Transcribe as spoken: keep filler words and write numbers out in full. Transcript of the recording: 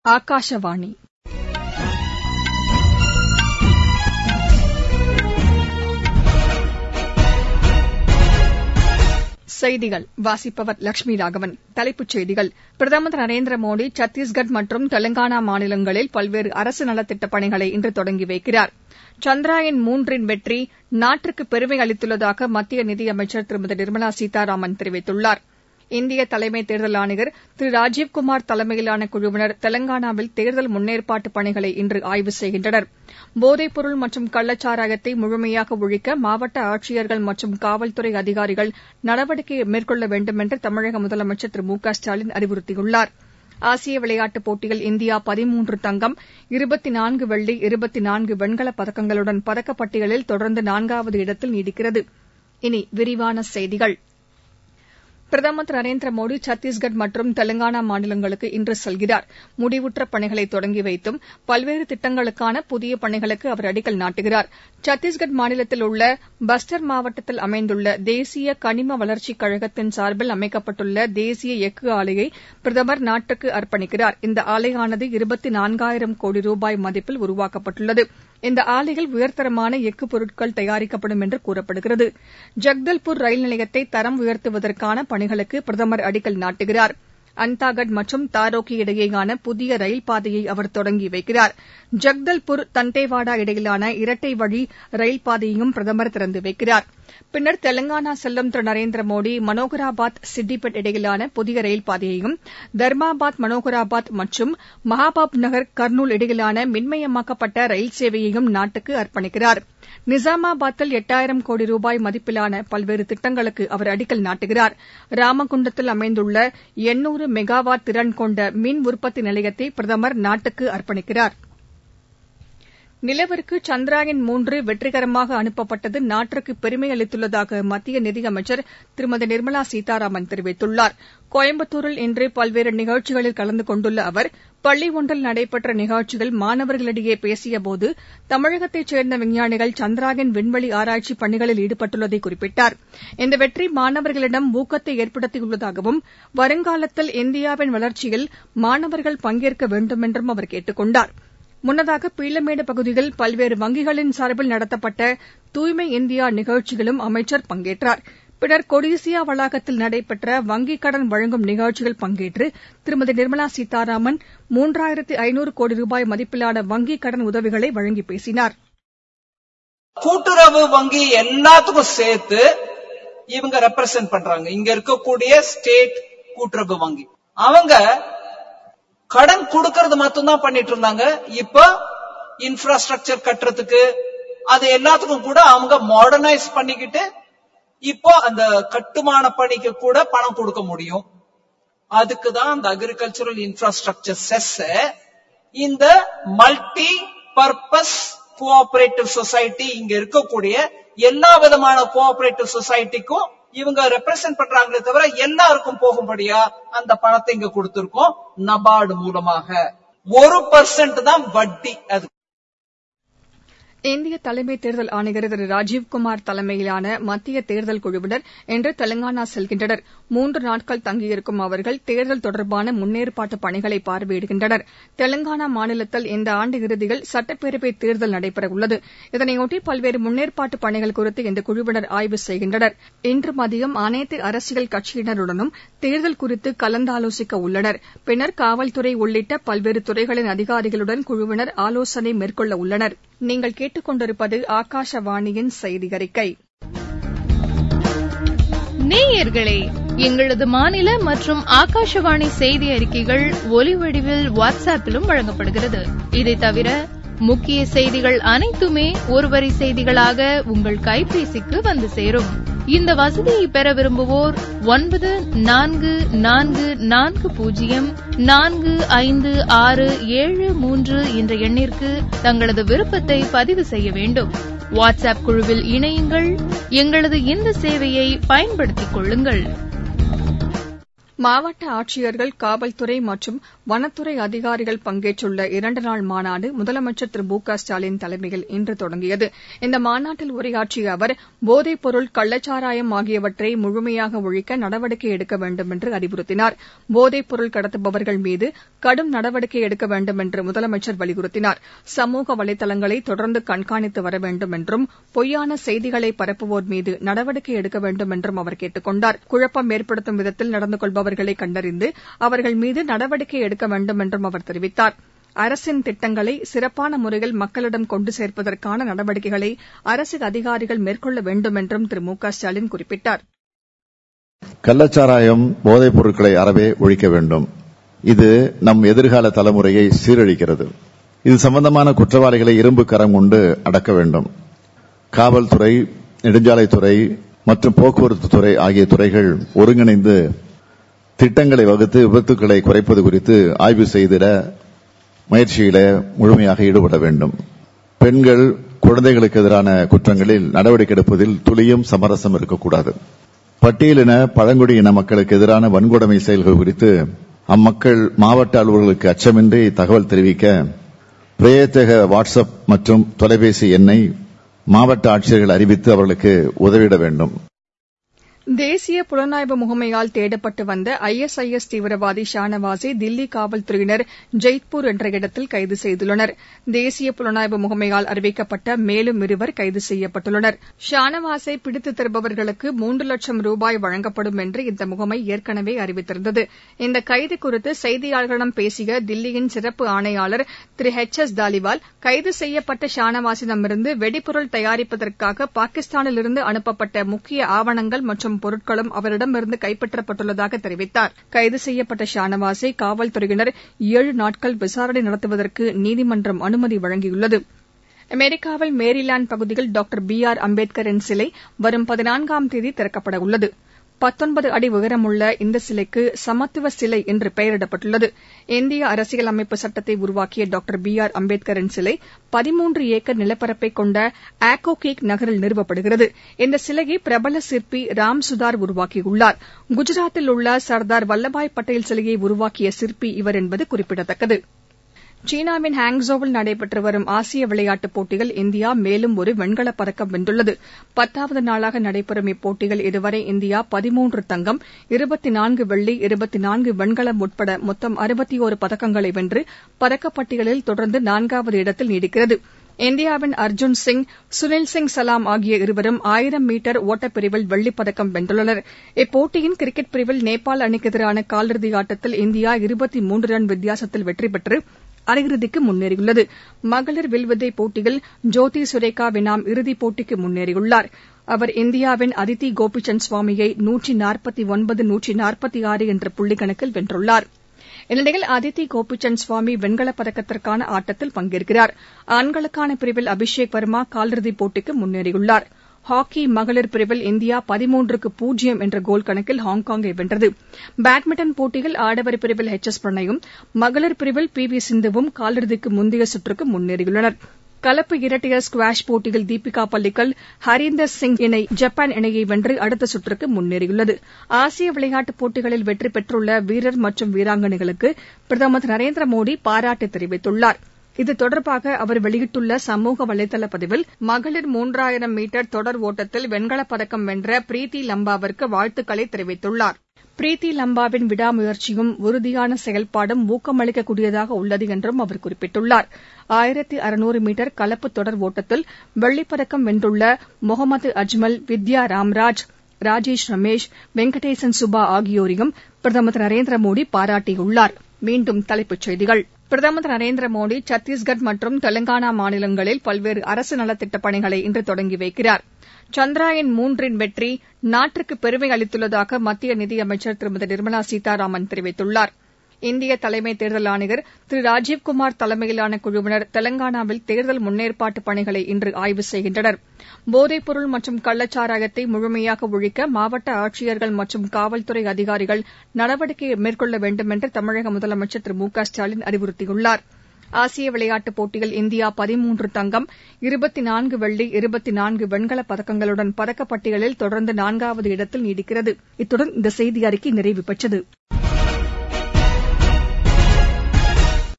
ஆகாஷவாணி செய்திகள் வாசிப்பவர் லட்சுமி ராகவன். தலைப்புச் செய்திகள். பிரதமர் திரு நரேந்திர மோடி சத்தீஸ்கர் மற்றும் தெலங்கானா மாநிலங்களில் பல்வேறு அரசு நலத்திட்டப் பணிகளை இன்று தொடங்கி வைக்கிறார். சந்திரயான் மூன்றின் வெற்றி நாட்டிற்கு பெருமை அளித்துள்ளதாக மத்திய நிதியமைச்சர் திருமதி நிர்மலா சீதாராமன் தெரிவித்துள்ளார். இந்திய தலைமை தேர்தல் ஆணையர் திரு ராஜீவ்குமார் தலைமையிலான குழுவினர் தெலங்கானாவில் தேர்தல் முன்னேற்பாட்டுப் பணிகளை இன்று ஆய்வு செய்கின்றனர். போதைப் பொருள் மற்றும் கள்ளச்சாராயத்தை முழுமையாக ஒழிக்க மாவட்ட ஆட்சியர்கள் மற்றும் காவல்துறை அதிகாரிகள் நடவடிக்கை மேற்கொள்ள வேண்டுமென்று தமிழக முதலமைச்சர் திரு மு க ஸ்டாலின் அறிவுறுத்தியுள்ளார். ஆசிய விளையாட்டுப் போட்டியில் இந்தியா பதிமூன்று தங்கம், இருபத்து நான்கு வெள்ளி, இருபத்து நான்கு வெண்கலப் பதக்கங்களுடன் பதக்கப்பட்டியலில் தொடர்ந்து நான்காவது இடத்தில் நீடிக்கிறது. இனி விரிவான செய்திகள். பிரதமர் திரு நரேந்திர மோடி சத்தீஸ்கர் மற்றும் தெலங்கானா மாநிலங்களுக்கு இன்று செல்கிறார். முடிவுற்ற பணிகளை தொடங்கி வைத்தும் பல்வேறு திட்டங்களுக்கான புதிய பணிகளுக்கு அவர் அடிக்கல் நாட்டுகிறார். சத்தீஸ்கர் மாநிலத்தில் உள்ள பஸ்டர் மாவட்டத்தில் அமைந்துள்ள தேசிய கனிம வளர்ச்சிக் கழகத்தின் சார்பில் அமைக்கப்பட்டுள்ள தேசிய எஃகு ஆலையை பிரதமர் நாட்டுக்கு அர்ப்பணிக்கிறார். இந்த ஆலையானது இருபத்து நான்காயிரம் கோடி ரூபாய் மதிப்பில் உருவாக்கப்பட்டுள்ளது. இந்த ஆலையில் உயர்தரமான எஃகு பொருட்கள் தயாரிக்கப்படும் என்று கூறப்படுகிறது. ஜக்தல்பூர் ரயில் நிலையத்தை தரம் உயர்த்துவதற்கான பணிகளுக்கு பிரதமர் அடிக்கல் நாட்டுகிறார். அந்தாகட் மற்றும் தாரோகி இடையேயான புதிய ரயில் பாதையை அவர் தொடங்கி வைக்கிறார். ஜக்தல்பூர் தண்டேவாடா இடையிலான இரட்டை வழி ரயில் பாதையையும் பிரதமர் திறந்து வைக்கிறார். பின்னர் தெலங்கானா செல்லும் திரு நரேந்திர மோடி மனோகராபாத் சித்திபெட் இடையிலான புதிய ரயில் பாதையையும், தர்மாபாத் மனோகராபாத் மற்றும் மகாபாப் நகர் கர்னூல் இடையிலான மின்மயமாக்கப்பட்ட ரயில் சேவையையும் நாட்டுக்கு அர்ப்பணிக்கிறார். நிசாமாபாத்தில் எட்டாயிரம் கோடி ரூபாய் மதிப்பிலான பல்வேறு திட்டங்களுக்கு அவர் அடிக்கல் நாட்டுகிறார். ராமகுண்டத்தில் அமைந்துள்ள எண்ணூறு மெகாவாட் திறன் கொண்ட மின் உற்பத்தி நிலையத்தை பிரதமர் நாட்டுக்கு அர்ப்பணிக்கிறார். நிலவிற்கு சந்திரயான் மூன்று வெற்றிகரமாக அனுப்பப்பட்டது நாட்டிற்கு பெருமை அளித்துள்ளதாக மத்திய நிதியமைச்சர் திருமதி நிர்மலா சீதாராமன் தெரிவித்துள்ளார். கோயம்புத்தூரில் இன்று பல்வேறு நிகழ்ச்சிகளில் கலந்து கொண்டுள்ள அவர் பள்ளி ஒன்றில் நடைபெற்ற நிகழ்ச்சியில் மாணவர்களிடையே பேசியபோது தமிழகத்தைச் சேர்ந்த விஞ்ஞானிகள் சந்திரயான் விண்வெளி ஆராய்ச்சி பணிகளில் ஈடுபட்டுள்ளதை குறிப்பிட்டார். இந்த வெற்றி மாணவர்களிடம் ஊக்கத்தை ஏற்படுத்தியுள்ளதாகவும் வருங்காலத்தில் இந்தியாவின் வளர்ச்சியில் மாணவர்கள் பங்கேற்க வேண்டுமென்றும் அவர் கேட்டுக் கொண்டார். முன்னதாக பீளமேடு பகுதியில் பல்வேறு வங்கிகளின் சார்பில் நடத்தப்பட்ட தூய்மை இந்தியா நிகழ்ச்சியிலும் அமைச்சர் பங்கேற்றார். பின்னர் கொடிசியா வளாகத்தில் நடைபெற்ற வங்கிக் கடன் வழங்கும் நிகழ்ச்சியில் பங்கேற்று திருமதி நிர்மலா சீதாராமன் மூன்றாயிரத்து ஐநூறு கோடி ரூபாய் மதிப்பிலான வங்கிக் கடன் உதவிகளை வழங்கி பேசினார். கூட்டுறவு வங்கி எல்லாத்துக்கும் சேர்த்து இவங்க ரெப்ரசென்ட் பண்றாங்க. இங்க இருக்கக்கூடிய ஸ்டேட் கூட்டுறவு வங்கி அவங்க கடன் கொடுக்கறது மட்டும்தான் பண்ணிட்டு இருந்தாங்க. இப்ப இன்ஃப்ராஸ்ட்ரக்சர் கட்டுறதுக்கு அது எல்லாத்துக்கும் கூட அவங்க மாடர்னைஸ் பண்ணிக்கிட்டு இப்போ அந்த கட்டுமான பணிக்கு கூட பணம் கொடுக்க முடியும். அதுக்குதான் அந்த அக்ரிகல்ச்சரல் இன்ஃப்ராஸ்ட்ரக்சர் செஸ் இந்த மல்டி பர்பஸ் கோஆபரேட்டிவ் சொசைட்டி இங்க இருக்கக்கூடிய எல்லா விதமான கோஆபரேட்டிவ் சொசைட்டிக்கும் இவங்க ரெப்ரசென்ட் பண்றாங்களே தவிர எல்லாருக்கும் போகும்படியா அந்த பணத்தை இங்க கொடுத்திருக்கோம். நபார்டு மூலமாக ஒரு பர்சன்ட் தான் வட்டி. அது இந்திய தலைமை தேர்தல் ஆணையர் திரு ராஜீவ்குமார் தலைமையிலான மத்திய தேர்தல் குழுவினர் இன்று தெலங்கானா செல்கின்றனர். மூன்று நாட்கள் தங்கியிருக்கும் அவர்கள் தேர்தல் தொடர்பான முன்னேற்பாட்டு பணிகளை பார்வையிடுகின்றனர். தெலங்கானா மாநிலத்தில் இந்த ஆண்டு இறுதியில் சட்டப்பேரவை தேர்தல் நடைபெறவுள்ளது. இதனையொட்டி பல்வேறு முன்னேற்பாட்டு பணிகள் குறித்து இந்த குழுவினர் ஆய்வு செய்கின்றனர். இன்று மதியம் அனைத்து அரசியல் கட்சியினருடனும் தேர்தல் குறித்து கலந்தாலோசிக்க உள்ளனர். பின்னர் காவல்துறை உள்ளிட்ட பல்வேறு துறைகளின் அதிகாரிகளுடன் குழுவினர் ஆலோசனை மேற்கொள்ள உள்ளனர். நீங்கள் கேட்டுக் கொண்டிருப்பது ஆகாஷவாணியின் செய்தி அறிக்கை. நேயர்களே, எங்களது மாநில மற்றும் ஆகாஷவாணி செய்தி அறிக்கைகள் ஒலி வடிவில் வாட்ஸ்அப்பிலும் வழங்கப்படுகிறது. இதை தவிர முக்கிய செய்திகள் அனைத்துமே ஒருவரி செய்திகளாக உங்கள் கைபேசிக்கு வந்து சேரும். இந்த வசதியை பெற விரும்புவோர் ஒன்பது நான்கு நான்கு நான்கு பூஜ்ஜியம் நான்கு ஐந்து ஆறு ஏழு மூன்று என்ற எண்ணிற்கு தங்களது விருப்பத்தை பதிவு செய்ய வேண்டும். வாட்ஸ்அப் குழுவில் இணையுங்கள். எங்களது இந்த சேவையை பயன்படுத்திக் கொள்ளுங்கள். மாவட்ட ஆட்சியர்கள் காவல்துறை மற்றும் வனத்துறை அதிகாரிகள் பங்கேற்றுள்ள இரண்டு நாள் மாநாடு முதலமைச்சர் திரு மு க ஸ்டாலின் தலைமையில் இன்று தொடங்கியது. இந்த மாநாட்டில் உரையாற்றிய அவர் போதைப் பொருள் கள்ளச்சாராயம் ஆகியவற்றை முழுமையாக ஒழிக்க நடவடிக்கை எடுக்க வேண்டும் என்று அறிவுறுத்தினார். போதைப் பொருள் கடத்துபவர்கள் மீது கடும் நடவடிக்கை எடுக்க வேண்டும் என்று முதலமைச்சர் வலியுறுத்தினார். சமூக வலைதளங்களை தொடர்ந்து கண்காணித்து வர வேண்டும் என்றும் பொய்யான செய்திகளை பரப்புவோர் மீது நடவடிக்கை எடுக்க வேண்டும் என்றும் அவர் கேட்டுக் கொண்டார். குழப்பம் ஏற்படுத்தும் விதத்தில் நடந்து கொள்பவர்களை கண்டறிந்து அவர்கள் மீது நடவடிக்கை எடுக்க வேண்டும் என்றும் அவர் தெரிவித்தார். அரசின் திட்டங்களை சிறப்பான முறையில் மக்களிடம் கொண்டு சேர்ப்பதற்கான நடவடிக்கைகளை அரசு அதிகாரிகள் மேற்கொள்ள வேண்டும் என்றும் திரு மு க ஸ்டாலின் குறிப்பிட்டார். கள்ளச்சாராயம் போதைப் பொருட்களை அறவே ஒழிக்க வேண்டும். இது நம் எதிர்கால தலைமுறையை சீரழிக்கிறது. இது சம்பந்தமான குற்றவாளிகளை இரும்பு கரம் கொண்டு அடக்க வேண்டும். காவல்துறை, நெடுஞ்சாலைத்துறை மற்றும் போக்குவரத்து துறை ஆகிய துறைகள் ஒருங்கிணைந்து திட்டங்களை வகுத்து விபத்துக்களை குறைப்பது குறித்து ஆய்வு செய்திட முயற்சியில முழுமையாக ஈடுபட வேண்டும். பெண்கள், குழந்தைகளுக்கு எதிரான குற்றங்களில் நடவடிக்கை எடுப்பதில் துளியும் சமரசம் இருக்கக்கூடாது. பட்டியலின பழங்குடியின மக்களுக்கு எதிரான வன்கொடுமை செயல்கள் குறித்து அம்மக்கள் மாவட்ட அலுவலர்களுக்கு அச்சமின்றி தகவல் தெரிவிக்க பிரத்யேக வாட்ஸ்அப் மற்றும் தொலைபேசி எண்ணை மாவட்ட ஆட்சியர்கள் அறிவித்து அவர்களுக்கு உதவிட வேண்டும். தேசிய புலனாய்வு முகமையால் தேடப்பட்டு வந்த ஐ எஸ் ஐ எஸ் தீவிரவாதி ஷானவாஸை தில்லி காவல்துறையினர் ஜெய்த்பூர் என்ற இடத்தில் கைது செய்துள்ளனர். தேசிய புலனாய்வு முகமையால் அறிவிக்கப்பட்ட மேலும் இருவர் கைது செய்யப்பட்டுள்ளனர். ஷானவாஸை பிடித்து தருபவர்களுக்கு மூன்று லட்சம் ரூபாய் வழங்கப்படும் என்று இந்த முகமை ஏற்கனவே அறிவித்திருந்தது. இந்த கைது குறித்து செய்தியாளர்களிடம் பேசிய தில்லியின் சிறப்பு ஆணையாளர் திரு எச் எஸ் தாலிவால், கைது செய்யப்பட்ட ஷானவாஸிடமிருந்து வெடிபொருள் தயாரிப்பதற்காக பாகிஸ்தானிலிருந்து அனுப்பப்பட்ட முக்கிய ஆவணங்கள் மற்றும் பொருட்களும் அவரிடமிருந்து கைப்பற்றப்பட்டுள்ளதாக தெரிவித்தார். கைது செய்யப்பட்ட ஷானவாஸை காவல்துறையினர் ஏழு நாட்கள் விசாரணை நடத்துவதற்கு நீதிமன்றம் அனுமதி வழங்கியுள்ளது. அமெரிக்காவில் மேரிலாந்து பகுதியில் டாக்டர் பி ஆர் அம்பேத்கரின் சிலை வரும் பதினான்காம் தேதி திறக்கப்பட உள்ளது. பத்தொன்பது அடி உயரமுள்ள இந்த சிலைக்கு சமத்துவ சிலை என்று பெயரிடப்பட்டுள்ளது. இந்திய அரசியலமைப்பு சட்டத்தை உருவாக்கிய டாக்டர் பி ஆர் அம்பேத்கரின் சிலை பதிமூன்று ஏக்கர் நிலப்பரப்பை கொண்ட ஆக்கோகேக் நகரில் நிறுவப்படுகிறது. இந்த சிலையை பிரபல சிற்பி ராம் சுதார் உருவாக்கியுள்ளார். குஜராத்தில் உள்ள சர்தார் வல்லபாய் பட்டேல் சிலையை உருவாக்கிய சிற்பி இவர் என்பது குறிப்பிடத்தக்கது. சீனாவின் ஹாங்ஸோவில் நடைபெற்று வரும் ஆசிய விளையாட்டுப் போட்டியில் இந்தியா மேலும் ஒரு வெண்கலப் பதக்கம் வென்றுள்ளது. பத்தாவது நாளாக நடைபெறும் இப்போட்டியில் இதுவரை இந்தியா பதிமூன்று தங்கம், இருபத்தி நான்கு வெள்ளி, இருபத்தி நான்கு வெண்கலம் உட்பட மொத்தம் அறுபத்தொரு பதக்கங்களை வென்று பதக்கப்பட்டியலில் தொடர்ந்து நான்காவது இடத்தில் நீடிக்கிறது. இந்தியாவின் அர்ஜுன் சிங், சுனில் சிங் சலாம் ஆகிய இருவரும் ஆயிரம் மீட்டர் ஓட்டப்பிரிவில் வெள்ளிப் பதக்கம் வென்றுள்ளனர். இப்போட்டியின் கிரிக்கெட் பிரிவில் நேபாள் அணிக்கு எதிரான காலிறுதி ஆட்டத்தில் இந்தியா இருபத்தி மூன்று ரன் வித்தியாசத்தில் வெற்றி பெற்று அரையிறுதிக்கு முன்னேறியுள்ளது. மகளிர் வில்வித்தை போட்டியில் ஜோதி சுரேகா வினாம் இறுதிப் போட்டிக்கு முன்னேறியுள்ளார். அவர் இந்தியாவின் அதித்தி கோபிசந்த் சுவாமியை நூற்றி நாற்பத்தி ஒன்பது நூற்றி நாற்பத்தி ஆறு என்ற புள்ளிக்கணக்கில் வென்றுள்ளார். இந்நிலையில் அதித்தி கோபிசந்த் சுவாமி வெண்கலப் பதக்கத்திற்கான ஆட்டத்தில் பங்கேற்கிறார். ஆண்களுக்கான பிரிவில் அபிஷேக் வர்மா காலிறுதிப் போட்டிக்கு முன்னேறியுள்ளார். ஹாக்கி மகளிர் பிரிவில் இந்தியா பதிமூன்றுக்கு பூஜ்ஜியம் என்ற கோல் கணக்கில் ஹாங்காங்கை வென்றது. பேட்மிண்டன் போட்டியில் ஆடவர் பிரிவில் எச் எஸ் பிரணயும், மகளிர் பிரிவில் பி வி சிந்துவும் காலிறுதிக்கு முந்தைய சுற்றுக்கு முன்னேறியுள்ளனர். கலப்பு இரட்டையர் ஸ்குவாஷ் போட்டியில் தீபிகா பல்லிக்கல், ஹரீந்தர் சிங் இணை ஜப்பான் இணையை வென்று அடுத்த சுற்றுக்கு முன்னேறியுள்ளது. ஆசிய விளையாட்டுப் போட்டிகளில் வெற்றி பெற்றுள்ள வீரர் மற்றும் வீராங்கனைகளுக்கு பிரதமர் திரு நரேந்திர மோடி பாராட்டு தெரிவித்துள்ளார். இது தொடர்பாக அவர் வெளியிட்டுள்ள சமூக வலைதள பதிவில், மகளிர் மூன்றாயிரம் மீட்டர் தொடர் ஓட்டத்தில் வெண்கலப் பதக்கம் வென்ற பிரீத்தி லம்பாவிற்கு வாழ்த்துக்களை தெரிவித்துள்ளார். பிரீத்தி லம்பாவின் விடாமுயற்சியும் உறுதியான செயல்பாடும் ஊக்கமளிக்கக்கூடியதாக உள்ளது என்றும் அவர் குறிப்பிட்டுள்ளார். ஆயிரத்து அறுநூறு மீட்டர் கலப்பு தொடர் ஓட்டத்தில் வெள்ளிப்பதக்கம் வென்றுள்ள முகமது அஜ்மல், வித்யா ராம்ராஜ், ராஜேஷ் ரமேஷ், வெங்கடேசன் சுபா ஆகியோரையும் பிரதமர் திரு நரேந்திர மோடி பாராட்டியுள்ளார். மீண்டும் தலைப்புச் செய்திகள். பிரதமர் திரு நரேந்திர மோடி சத்தீஸ்கர் மற்றும் தெலங்கானா மாநிலங்களில் பல்வேறு அரசு நலத்திட்டப் பணிகளை இன்று தொடங்கி வைக்கிறார். சந்திராயன் மூன்றின் வெற்றி நாட்டிற்கு பெருமை அளித்துள்ளதாக மத்திய நிதியமைச்சர் திருமதி நிர்மலா சீதாராமன் தெரிவித்துள்ளார். இந்திய தலைமை தேர்தல் ஆணையர் திரு ராஜீவ்குமார் தலைமையிலான குழுவினர் தெலங்கானாவில் தேர்தல் முன்னேற்பாட்டு பணிகளை இன்று ஆய்வு செய்கின்றனர். போதைப்பொருள் மற்றும் கள்ளச்சாராயத்தை முழுமையாக ஒழிக்க மாவட்ட ஆட்சியர்கள் மற்றும் காவல்துறை அதிகாரிகள் நடவடிக்கை மேற்கொள்ள வேண்டும் என்று தமிழக முதலமைச்சர் திரு மு க ஸ்டாலின் அறிவுறுத்தியுள்ளார். ஆசிய விளையாட்டுப் போட்டியில் இந்தியா பதிமூன்று தங்கம் இருபத்தி நான்கு வெள்ளி இருபத்தி நான்கு வெண்கலப் பதக்கங்களுடன் பதக்கப்பட்டியலில் தொடர்ந்து நான்காவது இடத்தில் நீடிக்கிறது. இத்துடன் இந்த செய்தியறிக்கை நிறைவு பெற்றது.